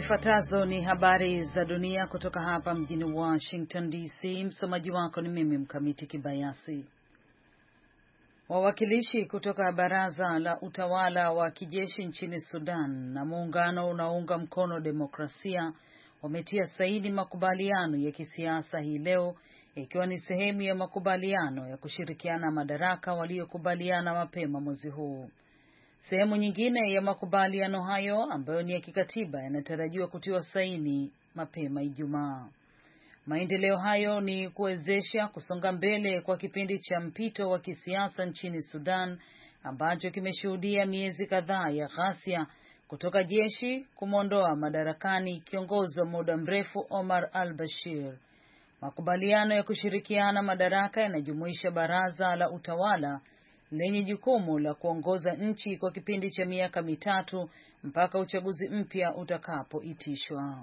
Zifuatazo ni habari za dunia kutoka hapa mjini Washington DC. Msomaji wako ni mimi Mkamiti Kibayasi. Wawakilishi kutoka baraza la utawala wa kijeshi nchini Sudan na muungano unaounga mkono demokrasia wametia saini makubaliano ya kisiasa hii leo, ikiwa ni sehemu ya makubaliano ya kushirikiana madaraka waliokubaliana mapema mwezi huu. Sehemu nyingine ya makubaliano hayo ambayo ni ya kikatiba yanatarajiwa kutiwa saini mapema Ijumaa. Maendeleo hayo ni kuwezesha kusonga mbele kwa kipindi cha mpito wa kisiasa nchini Sudan ambacho kimeshuhudia miezi kadhaa ya ghasia kutoka jeshi kumwondoa madarakani kiongozi wa muda mrefu Omar al-Bashir. Makubaliano ya kushirikiana madaraka yanajumuisha baraza la utawala lenye jukumu la kuongoza nchi kwa kipindi cha miaka mitatu mpaka uchaguzi mpya utakapoitishwa.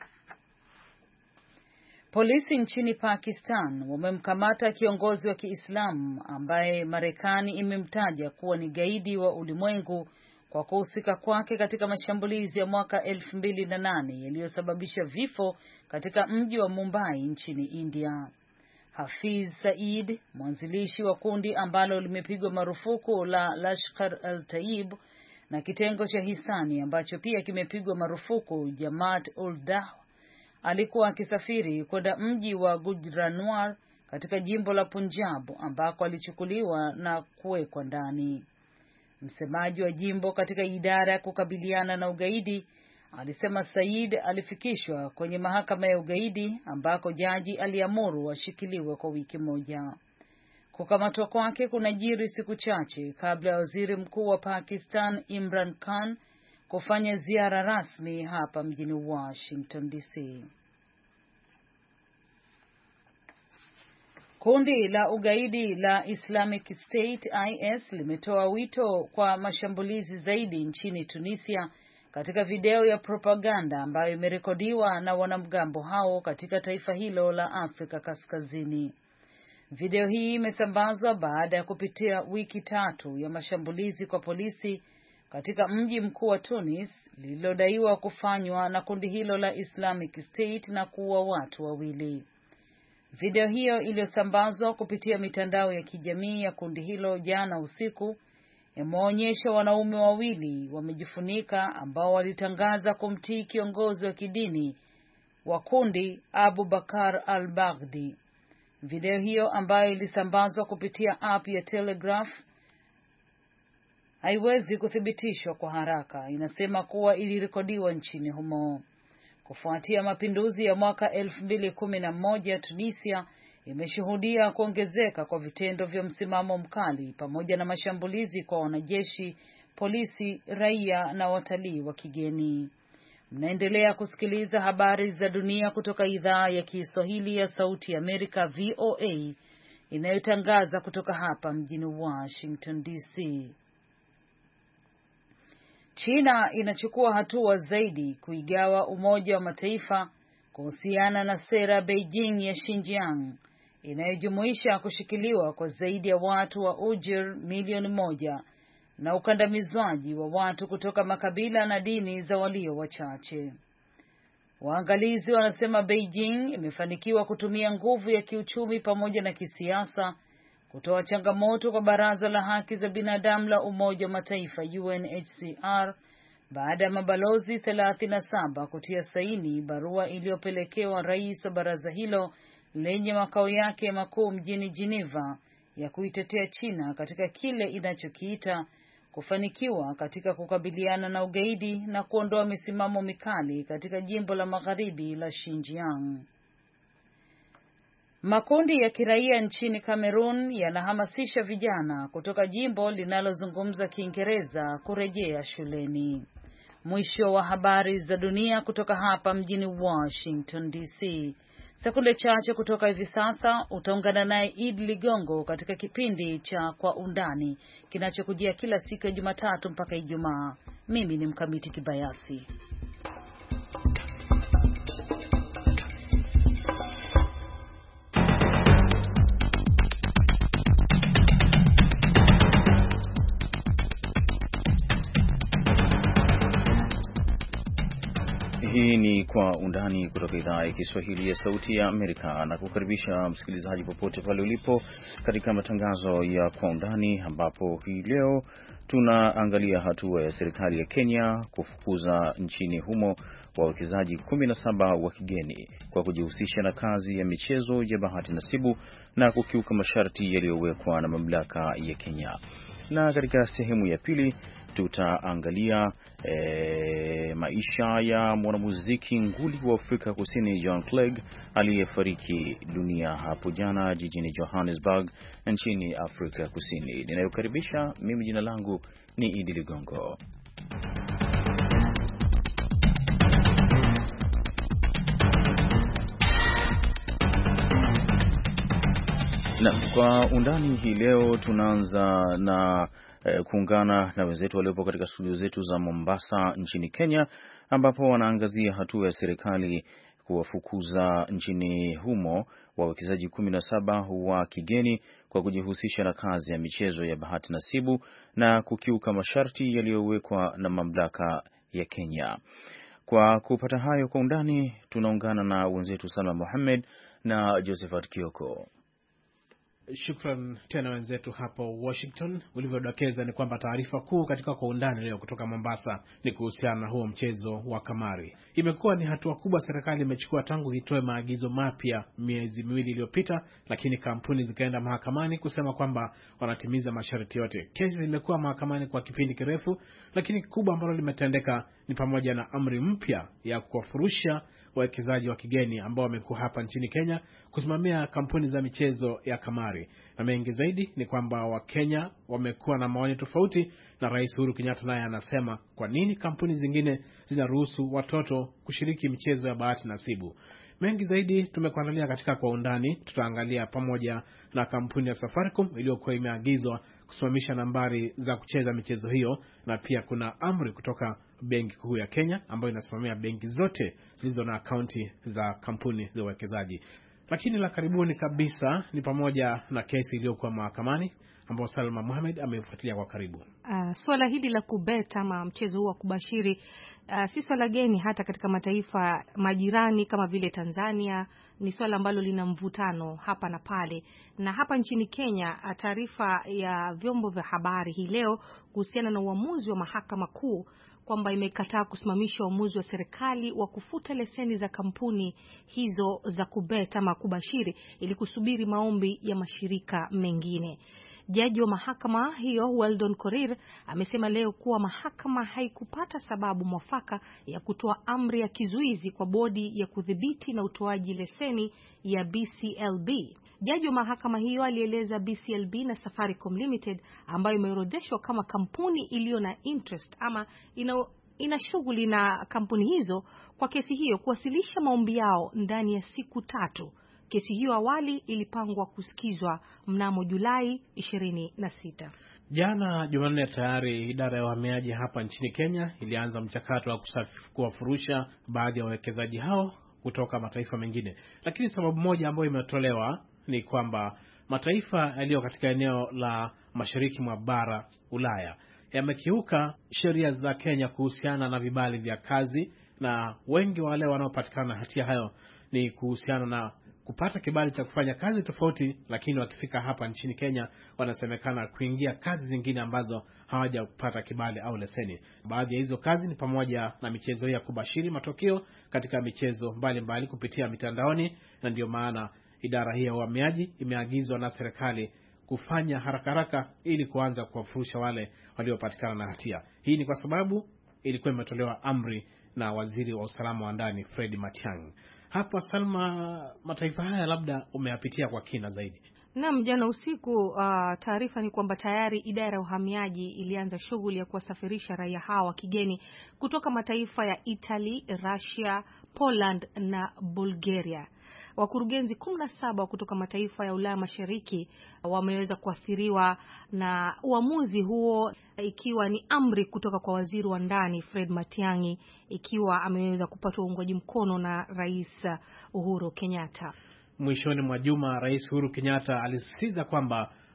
Polisi nchini Pakistan wamemkamata kiongozi wa Kiislamu ambaye Marekani imemtaja kuwa ni gaidi wa ulimwengu kwa kuhusika kwake katika mashambulizi ya mwaka 2008 yaliyosababisha vifo katika mji wa Mumbai nchini India. Hafiz Saeed, mwanzilishi wa kundi ambalo limepigwa marufuku la Lashkar al-Taiba na kitengo cha hisani ambacho pia kimepigwa marufuku Jamaat-ul-Da'wa, alikuwa akisafiri kwenda mji wa Gujranwar katika jimbo la Punjab ambako alichukuliwa na kuwekwa ndani. Msemaji wa jimbo katika idara ya kukabiliana na ugaidi alisema Said alifikishwa kwenye mahakama ya ugaidi ambako jaji aliamuru ashikiliwe kwa wiki moja. Kukamatwa kwake kunajiri siku chache kabla ya waziri mkuu wa Pakistan Imran Khan kufanya ziara rasmi hapa mjini Washington DC. Kundi la ugaidi la Islamic State IS limetoa wito kwa mashambulizi zaidi nchini Tunisia katika video ya propaganda ambayo imerekodiwa na wanamgambo hao katika taifa hilo la Afrika Kaskazini. Video hii imesambazwa baada ya kupitia wiki tatu ya mashambulizi kwa polisi katika mji mkuu wa Tunis lililodaiwa kufanywa na kundi hilo la Islamic State na kuua watu wawili. Video hiyo iliyosambazwa kupitia mitandao ya kijamii ya kundi hilo jana usiku imeonyesha wanaume wawili wamejifunika ambao walitangaza kumtii kiongozi wa kidini wa kundi Abu Bakar al-Baghdadi. Video hiyo ambayo ilisambazwa kupitia app ya Telegraph haiwezi kuthibitishwa kwa haraka. Inasema kuwa ilirekodiwa nchini humo. Kufuatia mapinduzi ya mwaka 2011, Tunisia imeshuhudia kuongezeka kwa vitendo vya msimamo mkali pamoja na mashambulizi kwa wanajeshi, polisi, raia na watalii wa kigeni. Mnaendelea kusikiliza habari za dunia kutoka idhaa ya Kiswahili ya Sauti ya Amerika VOA inayotangaza kutoka hapa mjini Washington DC. China inachukua hatua zaidi kuigawa Umoja wa Mataifa kuhusiana na sera Beijing ya Xinjiang inayojumuisha kushikiliwa kwa zaidi ya watu wa Uyghur milioni 1 na ukandamizwaji wa watu kutoka makabila na dini za walio wachache. Waangalizi wanasema Beijing imefanikiwa kutumia nguvu ya kiuchumi pamoja na kisiasa kutoa changamoto kwa Baraza la Haki za Binadamu la Umoja wa Mataifa UNHCR baada ya mabalozi 37 kutia saini barua iliyopelekewa rais wa baraza hilo lenye makao yake makuu mjini Geneva ya kuitetea China katika kile inachokiita kufanikiwa katika kukabiliana na ugaidi na kuondoa misimamo mikali katika jimbo la magharibi la Xinjiang. Makundi ya kiraia nchini Cameroon yanahamasisha vijana kutoka jimbo linalozungumza Kiingereza kurejea shuleni. Mwisho wa habari za dunia kutoka hapa mjini Washington DC. Sekunde chache kutoka hivi sasa utaungana naye Id Ligongo katika kipindi cha Kwa Undani kinachokujia kila siku ya Jumatatu mpaka Ijumaa. Mimi ni Mkamiti Kibayasi. Hii Kwa undani kutoka idhaa ya Kiswahili ya Sauti ya Amerika, na kukaribisha msikilizaji popote pale ulipo katika matangazo ya Kwa Undani, ambapo hii leo tunaangalia hatua ya serikali ya Kenya kufukuza nchini humo wawekezaji 17 wa kigeni kwa kujihusisha na kazi ya michezo ya bahati nasibu na kukiuka masharti yaliyowekwa na mamlaka ya Kenya. Na katika sehemu ya pili tutaangalia maisha ya mwanamuziki nguli wa Afrika Kusini John Clegg aliyefariki dunia hapo jana jijini Johannesburg nchini Afrika Kusini. Ninayokaribisha mimi, jina langu ni Idi Ligongo. Na kwa undani hii leo tunaanza na kuungana na wenzetu waliopo katika studio zetu za Mombasa nchini Kenya, ambapo wanaangazia hatua ya serikali kuwafukuza nchini humo wawekezaji 17 wa kigeni kwa kujihusisha na kazi ya michezo ya bahati nasibu na kukiuka masharti yaliyowekwa na mamlaka ya Kenya. Kwa kupata hayo kwa undani, tunaungana na wenzetu Salma Mohamed na Josephat Kioko. Shukran tena wenzetu hapo Washington. Ulivyodokeza ni kwamba taarifa kuu katika Kwa Undani leo kutoka Mombasa ni kuhusiana na huo mchezo wa kamari. Imekuwa ni hatua kubwa serikali imechukua tangu itoe maagizo mapya miezi miwili iliyopita, lakini kampuni zikaenda mahakamani kusema kwamba wanatimiza masharti yote. Kesi zimekuwa mahakamani kwa kipindi kirefu, lakini kubwa ambalo limetendeka ni pamoja na amri mpya ya kuwafurusha wawekezaji wa kigeni ambao wamekuwa hapa nchini Kenya kusimamia kampuni za michezo ya kamari. Na mengi zaidi ni kwamba Wakenya wamekuwa na maoni tofauti, na Rais Uhuru Kenyatta naye anasema kwa nini kampuni zingine zinaruhusu watoto kushiriki michezo ya bahati nasibu. Mengi zaidi tumekuandalia katika Kwa Undani. Tutaangalia pamoja na kampuni ya Safaricom iliyokuwa imeagizwa kusimamisha nambari za kucheza michezo hiyo, na pia kuna amri kutoka Benki Kuu ya Kenya ambayo inasimamia benki zote zilizo na akaunti za kampuni za uwekezaji. Lakini la karibuni kabisa ni pamoja na kesi iliyokuwa mahakamani ambayo Salma Mohamed amefuatilia kwa karibu. Swala hili la kubet ama mchezo huu wa kubashiri si swala geni hata katika mataifa majirani kama vile Tanzania. Ni swala ambalo lina mvutano hapa na pale, na hapa nchini Kenya taarifa ya vyombo vya habari hii leo kuhusiana na uamuzi wa mahakama kuu kwamba imekataa kusimamisha uamuzi wa serikali wa kufuta leseni za kampuni hizo za kubet ama kubashiri ili kusubiri maombi ya mashirika mengine. Jaji wa mahakama hiyo Weldon Korir amesema leo kuwa mahakama haikupata sababu mwafaka ya kutoa amri ya kizuizi kwa bodi ya kudhibiti na utoaji leseni ya BCLB. Jaji wa mahakama hiyo alieleza BCLB na Safaricom Limited, ambayo imeorodheshwa kama kampuni iliyo na interest ama ina shughuli na kampuni hizo, kwa kesi hiyo kuwasilisha maombi yao ndani ya siku 3. Kesi hiyo awali ilipangwa kusikizwa mnamo Julai 26. Jana Jumanne tayari idara ya uhamiaji hapa nchini Kenya ilianza mchakato wa kuwafurusha baadhi ya wawekezaji hao kutoka mataifa mengine. Lakini sababu moja ambayo imetolewa ni kwamba mataifa yaliyo katika eneo la mashariki mwa bara Ulaya yamekiuka sheria za Kenya kuhusiana na vibali vya kazi, na wengi wale wanaopatikana hatia hayo ni kuhusiana na kupata kibali cha kufanya kazi tofauti, lakini wakifika hapa nchini Kenya wanasemekana kuingia kazi zingine ambazo hawajapata kibali au leseni. Baadhi ya hizo kazi ni pamoja na michezo ya kubashiri matokeo katika michezo mbalimbali kupitia mitandaoni, na ndio maana idara hii ya uhamiaji imeagizwa na serikali kufanya haraka ili kuanza kuwafurusha wale waliopatikana na hatia. Hii ni kwa sababu ilikuwa imetolewa amri na waziri wa usalama wa ndani Fred Matiang'i. Hapa Salma, mataifa haya labda umeyapitia kwa kina zaidi. Naam, jana usiku taarifa ni kwamba tayari idara ya uhamiaji ilianza shughuli ya kuwasafirisha raia hawa wa kigeni kutoka mataifa ya Italy, Russia, Poland na Bulgaria. Wakurugenzi 17 kutoka mataifa ya Ulaya Mashariki wameweza kuathiriwa na uamuzi huo, ikiwa ni amri kutoka kwa waziri wa ndani Fred Matiang'i, ikiwa ameweza kupata uungwaji mkono na Rais Uhuru Kenyatta. Mwishoni mwa juma Rais Uhuru Kenyatta alisisitiza kwamba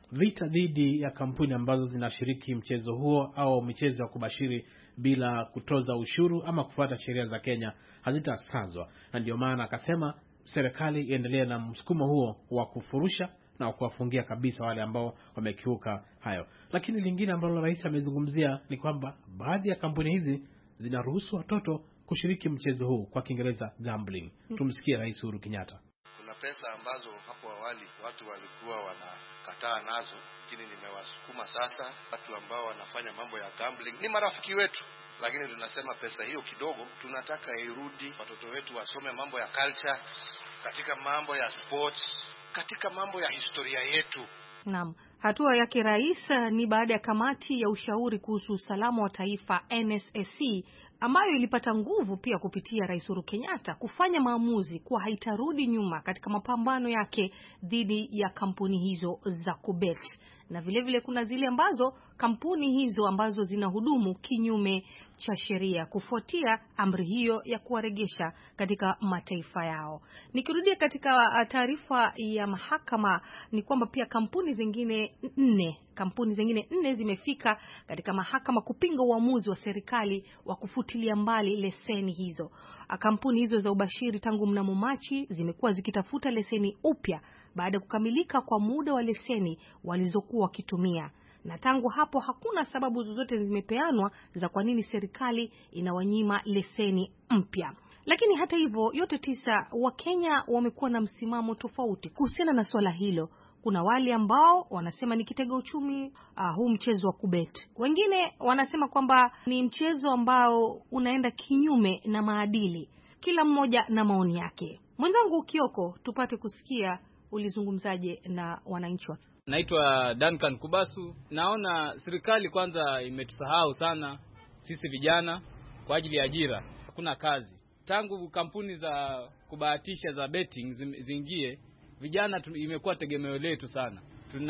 vita dhidi ya kampuni ambazo zinashiriki mchezo huo au michezo ya kubashiri bila kutoza ushuru ama kufuata sheria za Kenya hazitasazwa. Na ndio maana akasema serikali iendelee na msukumo huo wa kufurusha na kuwafungia kabisa wale ambao wamekiuka hayo. Lakini lingine ambalo rais amezungumzia ni kwamba baadhi ya kampuni hizi zinaruhusu watoto kushiriki mchezo huu, kwa Kiingereza gambling. Tumsikie Rais Uhuru Kenyatta. Kuna pesa ambazo hapo awali watu walikuwa wanakataa nazo, lakini nimewasukuma sasa. Watu ambao wanafanya mambo ya gambling ni marafiki wetu, lakini tunasema pesa hiyo kidogo tunataka irudi, watoto wetu wasome mambo ya culture, katika mambo ya sports, katika mambo ya historia yetu. Naam, hatua yake rais ni baada ya kamati ya ushauri kuhusu usalama wa taifa NSSC ambayo ilipata nguvu pia kupitia Rais Uhuru Kenyatta kufanya maamuzi kuwa haitarudi nyuma katika mapambano yake dhidi ya kampuni hizo za kubet. Na vile vile kuna zile ambazo kampuni hizo ambazo zinahudumu kinyume cha sheria kufuatia amri hiyo ya kuwaregesha katika mataifa yao. Nikirudia katika taarifa ya mahakama ni kwamba pia kampuni zingine nne zimefika katika mahakama kupinga uamuzi wa serikali wa kufutilia mbali leseni hizo. Kampuni hizo za ubashiri tangu mnamo Machi zimekuwa zikitafuta leseni upya baada ya kukamilika kwa muda wa leseni walizokuwa wakitumia. Na tangu hapo hakuna sababu zozote zimepeanwa za kwa nini serikali inawanyima leseni mpya. Lakini hata hivyo, yote tisa, Wakenya wamekuwa na msimamo tofauti kuhusiana na swala hilo. Kuna wale ambao wanasema ni kitega uchumi huu mchezo wa kubet. Wengine wanasema kwamba ni mchezo ambao unaenda kinyume na maadili. Kila mmoja na maoni yake. Mwenzangu Kioko, tupate kusikia ulizungumzaje na wananchi. Naitwa Duncan Kubasu. Naona serikali kwanza imetusahau sana sisi vijana kwa ajili ya ajira. Hakuna kazi. Tangu kampuni za kubahatisha za betting zingie, vijana imekuwa tegemeo letu sana.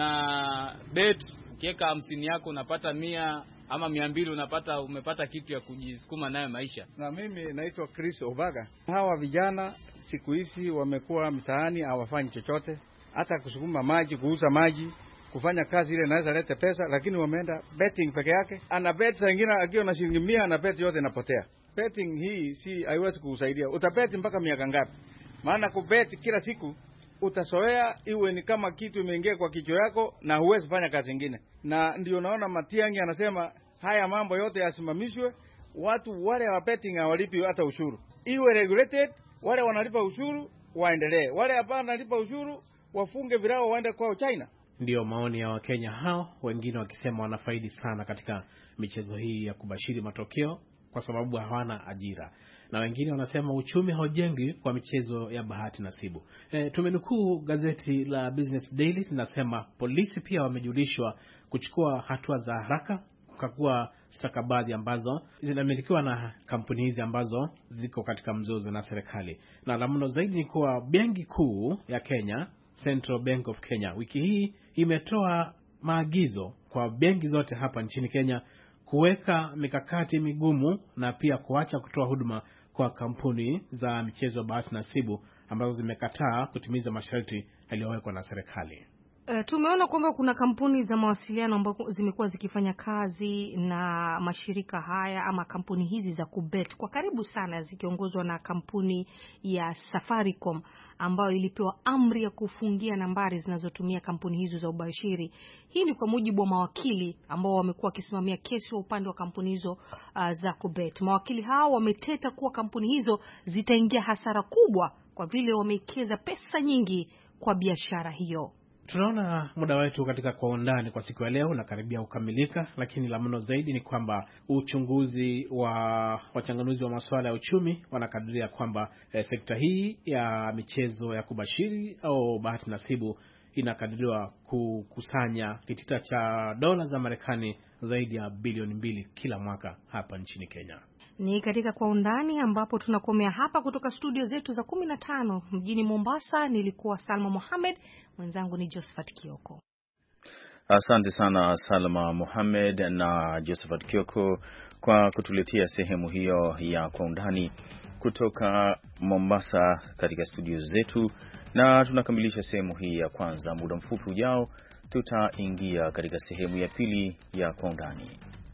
Tuna bet, ukiweka 50 yako unapata 100 ama 200, umepata kitu ya kujisukuma nayo maisha. Na mimi naitwa Chris Obaga. Hawa vijana siku hizi wamekuwa mtaani, hawafanyi chochote, hata kusukuma maji, kuuza maji, kufanya kazi ile inaweza leta pesa, lakini wameenda betting peke yake. Ana bet zingine akiwa na shilingi 100 na bet yote inapotea. Betting hii si haiwezi kukusaidia. Utabeti mpaka miaka ngapi? Maana kubet kila siku utasoea, iwe ni kama kitu imeingia kwa kichwa yako na huwezi fanya kazi nyingine. Na ndio naona Matiang'i anasema haya mambo yote yasimamishwe. Watu wale wa betting hawalipi hata ushuru. Iwe regulated, wale wanalipa ushuru waendelee. Wale hapana wanalipa ushuru wafunge virao waende kwao China. Ndio maoni ya Wakenya hao, wengine wakisema wanafaidi sana katika michezo hii ya kubashiri matokeo kwa sababu hawana ajira. Na wengine wanasema uchumi haujengi kwa michezo ya bahati nasibu. Tumenukuu gazeti la Business Daily linasema polisi pia wamejulishwa kuchukua hatua za haraka kukagua stakabadhi ambazo zinamilikiwa na kampuni hizi ambazo ziko katika mzozo na serikali. Na la mno zaidi ni kuwa benki kuu ya Kenya, Central Bank of Kenya, wiki hii imetoa maagizo kwa benki zote hapa nchini Kenya kuweka mikakati migumu na pia kuacha kutoa huduma kwa kampuni za michezo bahati nasibu ambazo zimekataa kutimiza masharti yaliyowekwa na serikali. Tumeona kwamba kuna kampuni za mawasiliano ambazo zimekuwa zikifanya kazi na mashirika haya ama kampuni hizi za kubet kwa karibu sana, zikiongozwa na kampuni ya Safaricom ambayo ilipewa amri ya kufungia nambari zinazotumia kampuni hizo za ubashiri. Hii ni kwa mujibu wa mawakili ambao wamekuwa wakisimamia kesi wa upande wa kampuni hizo za kubet. Mawakili hao wameteta kuwa kampuni hizo zitaingia hasara kubwa kwa vile wamekeza pesa nyingi kwa biashara hiyo. Tunaona muda wetu katika kwa undani kwa siku ya leo unakaribia kukamilika, lakini la mno zaidi ni kwamba uchunguzi wa wachanganuzi wa masuala ya uchumi wanakadiria kwamba sekta hii ya michezo ya kubashiri au bahati nasibu inakadiriwa kukusanya kitita cha dola za Marekani zaidi ya bilioni 2 kila mwaka hapa nchini Kenya. Ni katika kwa undani ambapo tunakomea hapa kutoka studio zetu za 15 mjini Mombasa. Nilikuwa Salma Mohamed, mwenzangu ni Josephat Kioko. Asante sana Salma Mohamed na Josephat Kioko kwa kutuletea sehemu hiyo ya kwa undani kutoka Mombasa katika studio zetu, na tunakamilisha sehemu hii ya kwanza. Muda mfupi ujao tutaingia katika sehemu ya pili ya Kwa Undani.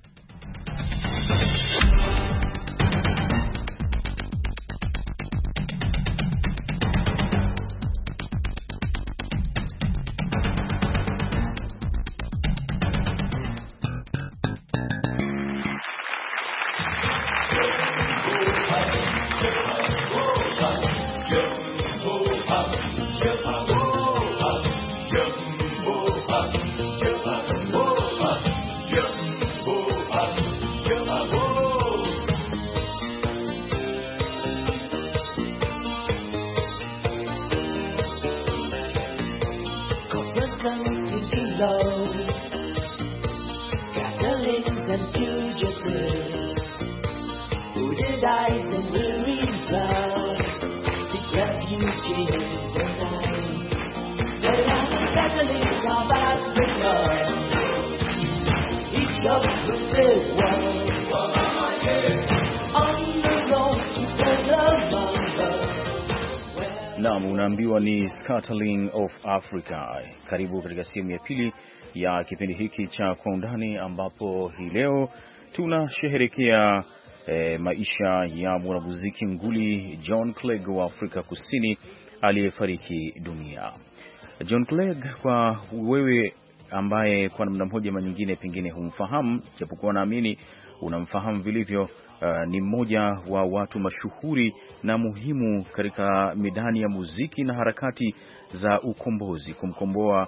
Naam, unaambiwa ni Scattering of Africa. Karibu katika sehemu ya pili ya kipindi hiki cha Kwa Undani, ambapo hii leo tunasherehekea maisha ya mwanamuziki nguli John Clegg wa Afrika Kusini aliyefariki dunia. John Clegg, kwa wewe ambaye kwa namna moja ama nyingine pengine humfahamu, japokuwa naamini unamfahamu vilivyo, ni mmoja wa watu mashuhuri na muhimu katika midani ya muziki na harakati za ukombozi, kumkomboa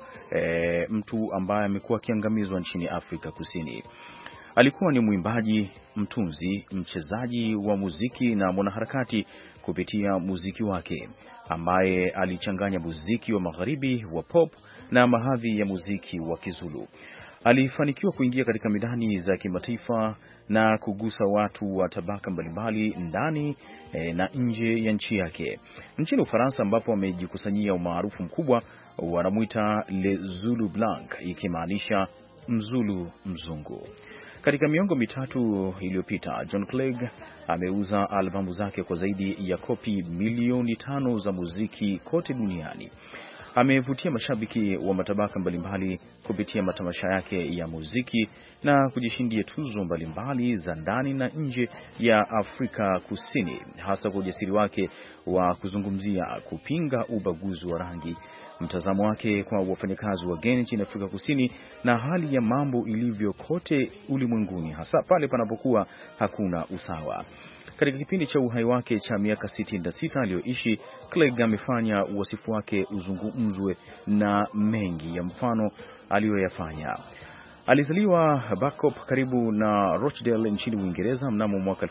mtu ambaye amekuwa akiangamizwa nchini Afrika Kusini. Alikuwa ni mwimbaji, mtunzi, mchezaji wa muziki na mwanaharakati kupitia muziki wake, ambaye alichanganya muziki wa magharibi wa pop na mahadhi ya muziki wa Kizulu. Alifanikiwa kuingia katika midani za kimataifa na kugusa watu wa tabaka mbalimbali ndani na nje ya nchi yake. Nchini Ufaransa, ambapo amejikusanyia umaarufu mkubwa, wanamuita Le Zulu Blanc, ikimaanisha Mzulu mzungu. Katika miongo mitatu iliyopita, John Clegg ameuza albamu zake kwa zaidi ya kopi milioni 5 za muziki kote duniani. Amevutia mashabiki wa matabaka mbalimbali kupitia matamasha yake ya muziki na kujishindia tuzo mbalimbali za ndani na nje ya Afrika Kusini, hasa kwa ujasiri wake wa kuzungumzia kupinga ubaguzi wa rangi, mtazamo wake kwa wafanyakazi wageni nchini Afrika Kusini na hali ya mambo ilivyo kote ulimwenguni, hasa pale panapokuwa hakuna usawa. Katika kipindi cha uhai wake cha miaka 66 aliyoishi, Clegg amefanya wasifu wake uzungumzwe na mengi ya mfano aliyoyafanya. Alizaliwa Bacop karibu na Rochdale nchini Uingereza mnamo mwaka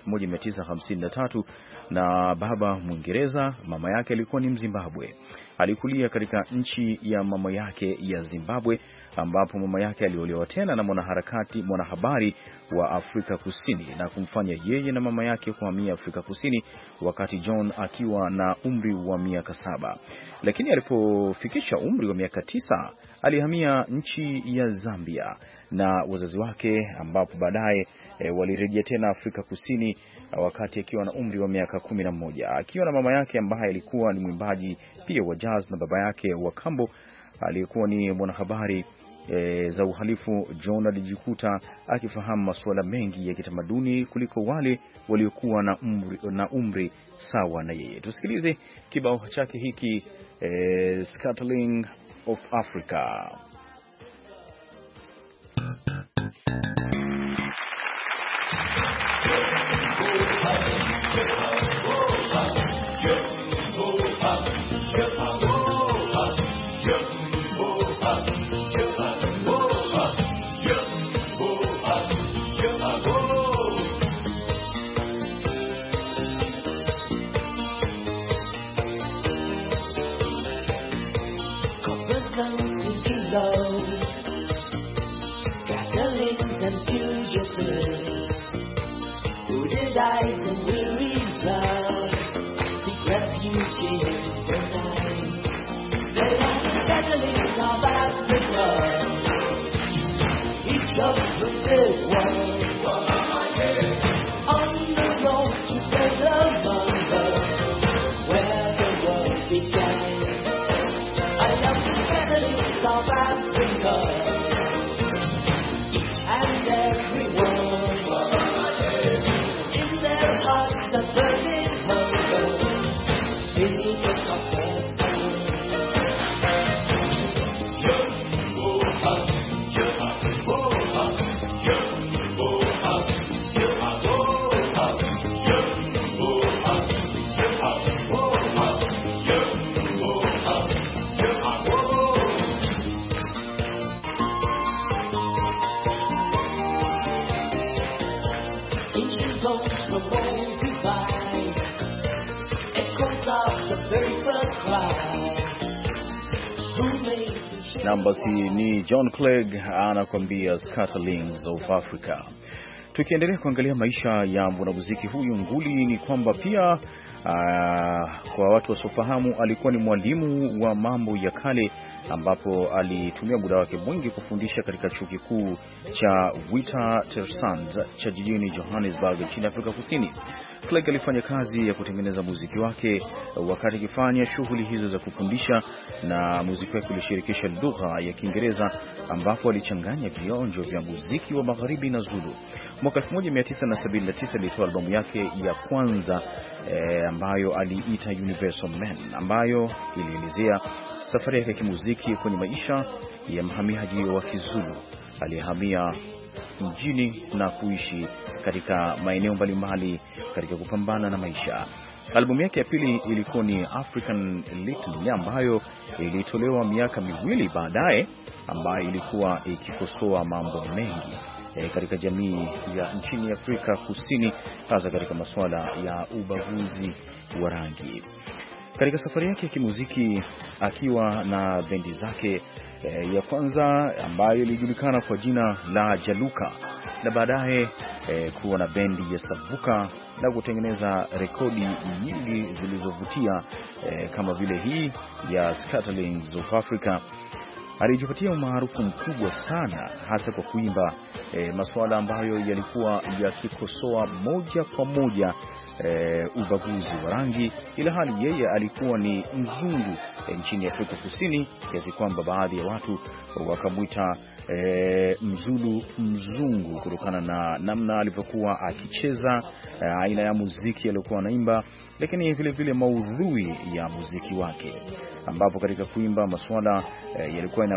1953 na baba Mwingereza, mama yake alikuwa ni Mzimbabwe. Alikulia katika nchi ya mama yake ya Zimbabwe, ambapo mama yake aliolewa tena na mwanahabari wa Afrika Kusini na kumfanya yeye na mama yake kuhamia Afrika Kusini wakati John akiwa na umri wa miaka 7. Lakini alipofikisha umri wa miaka 9 alihamia nchi ya Zambia na wazazi wake, ambapo baadaye walirejea tena Afrika Kusini wakati akiwa na umri wa miaka 11, akiwa na mama yake ambaye alikuwa ni mwimbaji pia wa jazz na baba yake wa kambo aliyekuwa ni mwanahabari za uhalifu. John alijikuta akifahamu masuala mengi ya kitamaduni kuliko wale waliokuwa na umri sawa na yeye. Tusikilize kibao chake hiki, Scattering of Africa. Eyes and weary brows, seek refuge in the night. They are the settlings of Africa, each of them did one. On the road to better Mother, where the world began. I love the settlings of Africa. microphones you find, echoes of the very first cry. Na basi ni John Clegg anakuambia Scatterlings of Africa. Tukiendelea kuangalia maisha ya mwanamuziki huyu nguli, ni kwamba pia kwa watu wasiofahamu, alikuwa ni mwalimu wa mambo ya kale, ambapo alitumia muda wake mwingi kufundisha katika chuo kikuu cha Witwatersrand cha jijini Johannesburg nchini Afrika Kusini. Clegg alifanya kazi ya kutengeneza muziki wake wakati akifanya shughuli hizo za kufundisha, na muziki wake ulishirikisha lugha ya Kiingereza, ambapo alichanganya vionjo vya muziki wa magharibi na Zulu. Mwaka 1979 alitoa albamu yake ya kwanza ambayo aliita Universal Man, ambayo ilielezea safari yake ya kimuziki kwenye maisha ya mhamiaji wa Kizulu aliyehamia mjini na kuishi katika maeneo mbalimbali katika kupambana na maisha. Albamu yake ya pili ilikuwa ni African Litany, ambayo ilitolewa miaka miwili baadaye, ambayo ilikuwa ikikosoa mambo mengi katika jamii ya nchini Afrika Kusini, hasa katika masuala ya ubaguzi wa rangi. Katika safari yake ya kimuziki akiwa na bendi zake, ya kwanza ambayo ilijulikana kwa jina la Jaluka, na baadaye kuwa na bendi ya Savuka na kutengeneza rekodi nyingi zilizovutia kama vile hii ya Scatterlings of Africa. Alijipatia umaarufu mkubwa sana, hasa kwa kuimba masuala ambayo yalikuwa yakikosoa moja kwa moja ubaguzi wa rangi, ila hali yeye alikuwa ni mzungu nchini Afrika Kusini, kiasi kwamba baadhi ya watu wakamwita Mzulu mzungu kutokana na namna alivyokuwa akicheza, aina ya muziki aliyokuwa anaimba, lakini vile vile maudhui ya muziki wake, ambapo katika kuimba masuala yalikuwa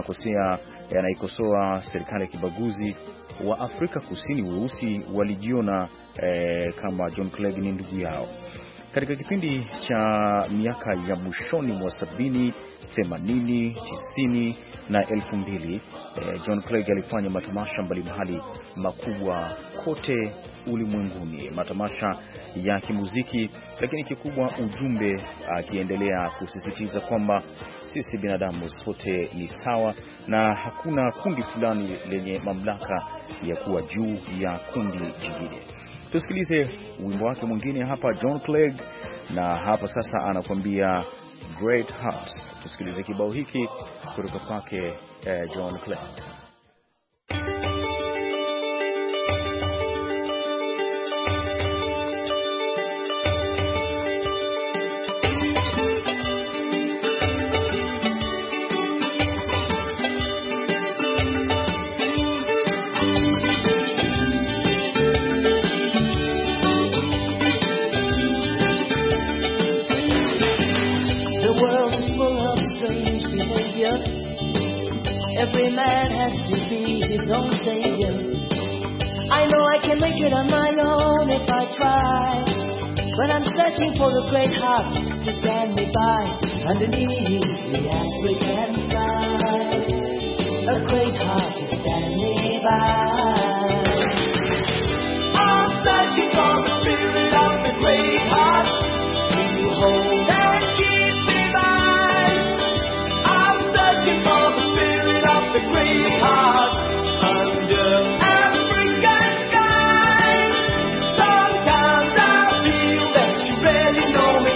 yanaikosoa serikali ya kibaguzi wa Afrika Kusini. Weusi walijiona kama John Clegg ni ndugu yao. Katika kipindi cha miaka ya mwishoni mwa 70, 80, 90 na 2000, John Clegg alifanya matamasha mbalimbali makubwa kote ulimwenguni, matamasha ya kimuziki, lakini kikubwa ujumbe akiendelea kusisitiza kwamba sisi binadamu sote ni sawa na hakuna kundi fulani lenye mamlaka ya kuwa juu ya kundi jingine. Tusikilize wimbo wake mwingine hapa, John Clegg, na hapa sasa anakuambia Great Heart. Tusikilize kibao hiki kutoka kwake John Clegg. Every man has to be his own savior. I know I can make it on my own if I try, but I'm searching for a great heart to stand me by underneath the African sky. A great heart to stand me by. I'm searching for the spirit of the great heart to hold and keep me by. I'm searching for the spirit of the great heart under African sky. Sometimes I feel that you really know me.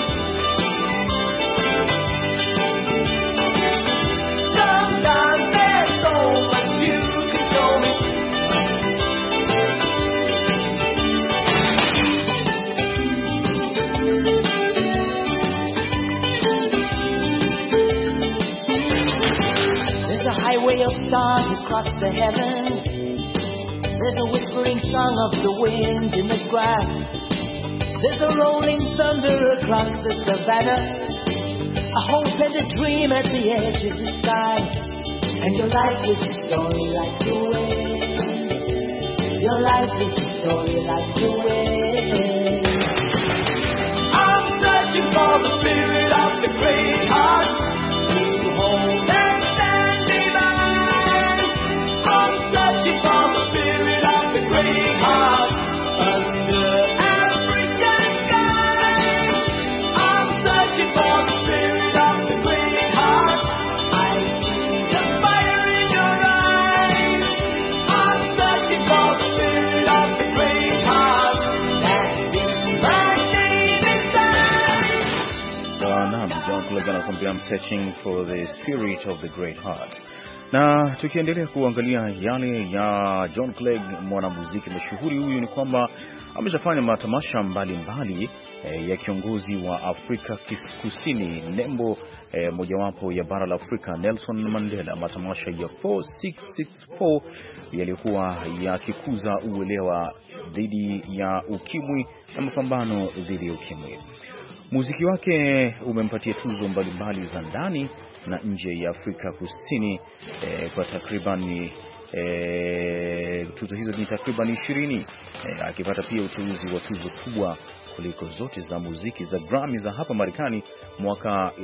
Sometimes there's so much you can show me. There's a highway of stars across the heavens. There's a whispering song of the wind in the grass. There's a rolling thunder across the savannah. A hope and a dream at the edge of the sky. And your life is a story like the wind. Your life is a story like the wind. I'm searching for the spirit of the great heart to hold and stand me by. I'm searching for the spirit of the great heart under African I'm searching for the spirit of the great heart. Na tukiendelea kuangalia yale ya John Clegg, mwanamuziki mashuhuri huyu, ni kwamba ameshafanya matamasha mbalimbali ya kiongozi wa Afrika Kusini, nembo mojawapo ya bara la Afrika, Nelson Mandela. Matamasha ya 4664 yalikuwa yakikuza uelewa dhidi ya ukimwi na mapambano dhidi ya ukimwi. Muziki wake umempatia tuzo mbalimbali za ndani na nje ya Afrika Kusini kwa takriban tuzo hizo ni takriban 20, akipata pia uteuzi wa tuzo kubwa kuliko zote za muziki za Grammy za hapa Marekani mwaka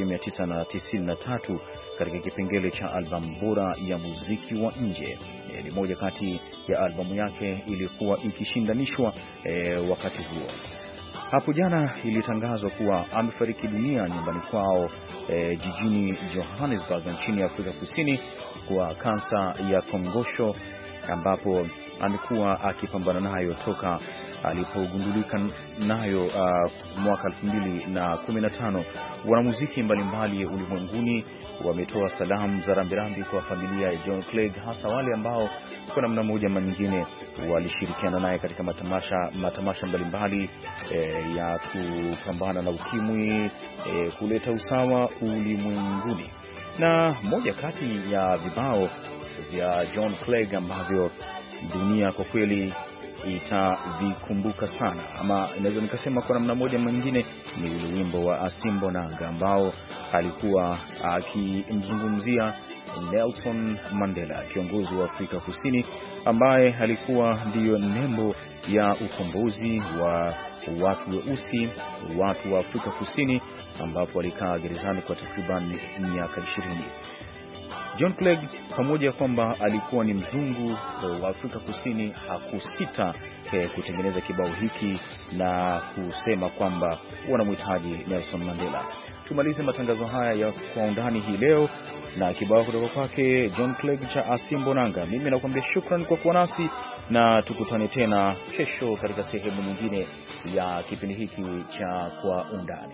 1993 katika kipengele cha albamu bora ya muziki wa nje. Ni moja kati ya albamu yake ilikuwa ikishindanishwa wakati huo. Hapo jana ilitangazwa kuwa amefariki dunia nyumbani kwao jijini Johannesburg nchini Afrika Kusini kwa kansa ya kongosho, ambapo amekuwa akipambana nayo toka alipogundulika nayo mwaka 2015. Wanamuziki mbalimbali ulimwenguni wametoa salamu za rambirambi kwa familia ya John Clegg, hasa wale ambao kwa namna moja ama nyingine walishirikiana naye katika matamasha mbalimbali ya kupambana na ukimwi, kuleta usawa ulimwenguni. Na moja kati ya vibao vya John Clegg ambavyo dunia kwa kweli itavikumbuka sana, ama naweza nikasema kwa namna moja mwingine, ni ule wimbo wa Asimbonanga ambao alikuwa akimzungumzia Nelson Mandela, kiongozi wa Afrika Kusini ambaye alikuwa ndiyo nembo ya ukombozi wa watu weusi, watu wa Afrika Kusini, ambapo alikaa gerezani kwa takriban miaka 20. John Clegg, pamoja kwamba alikuwa ni mzungu wa Afrika Kusini, hakusita kutengeneza kibao hiki na kusema kwamba wanamhitaji Nelson Mandela. Tumalize matangazo haya ya Kwa Undani hii leo na kibao kutoka kwake John Clegg cha Asimbonanga. Mimi nakuambia shukran kwa kuwa nasi, na tukutane tena kesho katika sehemu nyingine ya kipindi hiki cha Kwa Undani.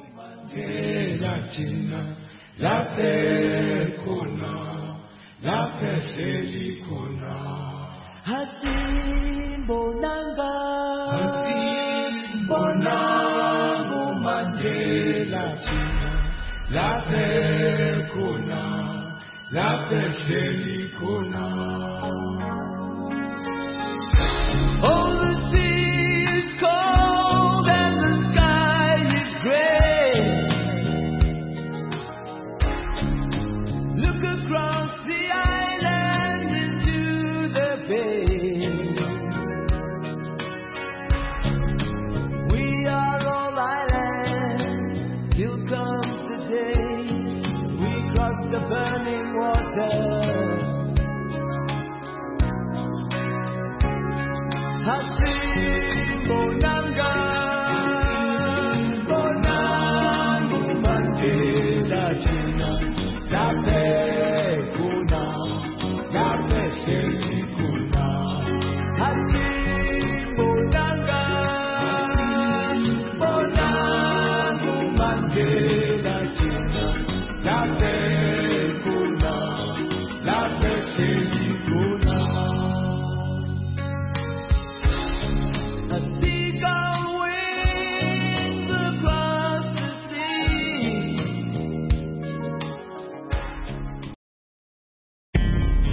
La pekona, la peselikona, Asimbonanga, Asimbonanga, Mandela china, la pekona, la peselikona. Oh, the sea is cold and the sky is gray. Across the island into the bay, we are all islands till comes the day we cross the burning water. Asimbonanga, Bonangu Mandela china, la pekuna, la peselikuna. Asimbonanga, Bonangu Mandela china, la pekuna, la peselikuna.